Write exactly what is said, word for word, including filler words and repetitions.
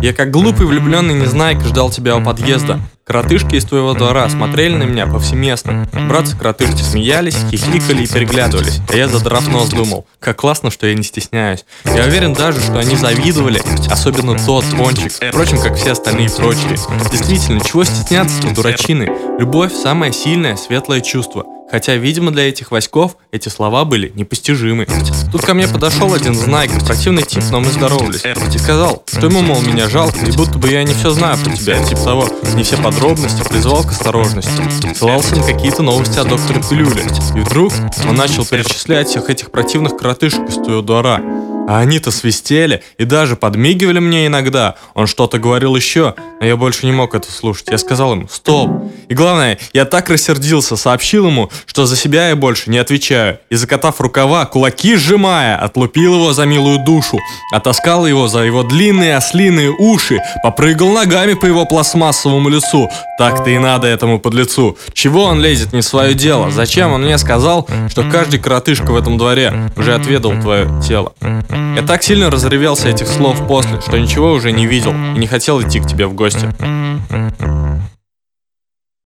Я как глупый влюбленный незнайка ждал тебя у подъезда. Коротышки из твоего двора смотрели на меня повсеместно. Братцы-коротышки смеялись, хихикали и переглядывались. А я, задрав нос, думал, как классно, что я не стесняюсь. Я уверен даже, что они завидовали, особенно тот пончик. Впрочем, как все остальные прочие. Действительно, чего стесняться-то, дурачины? Любовь – самое сильное, светлое чувство. Хотя, видимо, для этих Васьков эти слова были непостижимы. Тут ко мне подошел один знайка, противный тип, но мы здоровались. И сказал, что ему, мол, меня жалко, и будто бы я не все знаю про тебя, типа того, не все подробности, призывал к осторожности. Ссылался на какие-то новости о докторе Пилюле. И вдруг он начал перечислять всех этих противных коротышек из твоего двора. А они-то свистели и даже подмигивали мне иногда. Он что-то говорил еще, но я больше не мог это слушать. Я сказал ему «стоп». И главное, я так рассердился, сообщил ему, что за себя я больше не отвечаю. И, закатав рукава, кулаки сжимая, отлупил его за милую душу, отаскал его за его длинные ослиные уши, попрыгал ногами по его пластмассовому лицу. Так-то и надо этому подлецу. Чего он лезет не в свое дело? Зачем он мне сказал, что каждый коротышка в этом дворе уже отведал твое тело? Я так сильно разревелся этих слов после, что ничего уже не видел и не хотел идти к тебе в гости.